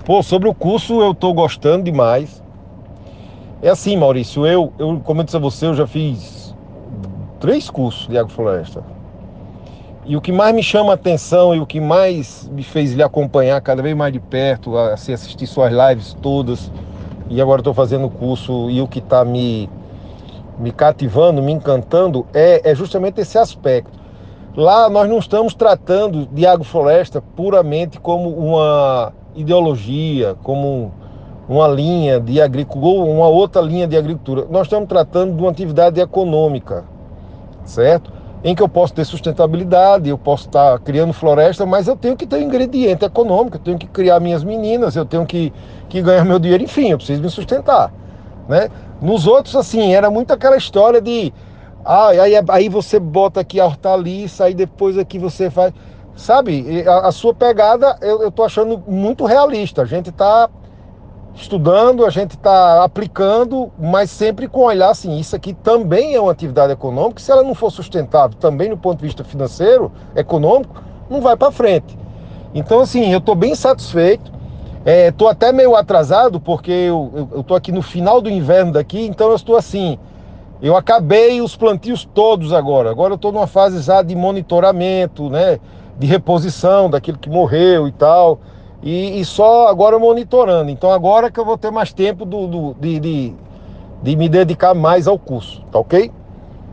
Pô, sobre o curso eu tô gostando demais. É assim, Maurício, como eu disse a você, eu já fiz 3 cursos de agrofloresta. E o que mais me chama a atenção e o que mais me fez lhe acompanhar cada vez mais de perto, assim, assistir suas lives todas, e agora estou fazendo o curso, e o que está me cativando, me encantando, é justamente esse aspecto. Lá nós não estamos tratando de agrofloresta puramente como uma ideologia, como uma linha de agricultura, uma outra linha de agricultura. Nós estamos tratando de uma atividade econômica, certo? Em que eu posso ter sustentabilidade, eu posso estar criando floresta, mas eu tenho que ter um ingrediente econômico, eu tenho que criar minhas meninas, eu tenho que ganhar meu dinheiro, enfim, eu preciso me sustentar, né? Nos outros, assim, era muito aquela história de aí você bota aqui a hortaliça, aí depois aqui você faz. Sabe, a sua pegada eu tô achando muito realista. A gente tá estudando, a gente está aplicando, mas sempre com olhar assim, isso aqui também é uma atividade econômica, se ela não for sustentável também no ponto de vista financeiro, econômico, não vai para frente. Então, assim, eu estou bem satisfeito, estou até meio atrasado, porque eu estou aqui no final do inverno daqui, então eu estou assim, eu acabei os plantios todos agora eu estou numa fase já de monitoramento, né, de reposição daquilo que morreu e tal, e só agora monitorando. Então agora que eu vou ter mais tempo de me dedicar mais ao curso, tá ok?